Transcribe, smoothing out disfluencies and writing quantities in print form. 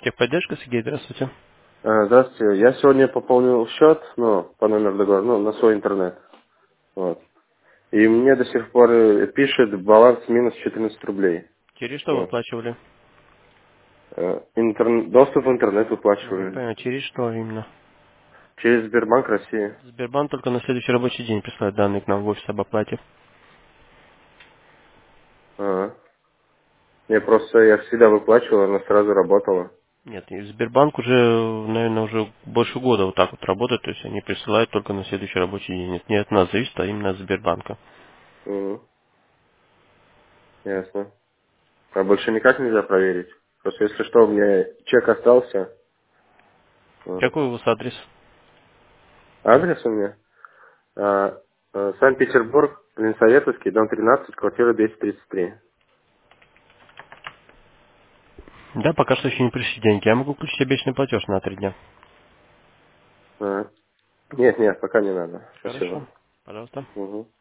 Техподдержка, Сергей, здравствуйте. Здравствуйте. Я сегодня пополнил счет, по номеру договора, на свой интернет. Вот. И мне до сих пор пишет баланс минус 14 рублей. Через что вы Вот. оплачивали? Доступ в интернет Ну, не выплачивали. понимаю, через что именно? Через Сбербанк России. Сбербанк только на следующий рабочий день присылает данные к нам в офис об оплате. Ага. Я всегда выплачивал, она сразу работала. Нет, и Сбербанк уже, наверное, уже больше года вот так вот работает, то есть они присылают только на следующий рабочий день. Это не от нас зависит, а именно от Сбербанка. Мгм. Ясно. А больше никак нельзя проверить? Просто если что, у меня чек остался. Вот. Какой у вас адрес? Адрес у меня? Санкт-Петербург, Ленсоветовский, дом 13, квартира 233. Да, пока что еще не пришли деньги. Я могу включить обещанный платеж на 3 дня. А. Нет, пока не надо. Спасибо. Хорошо. Пожалуйста. Угу.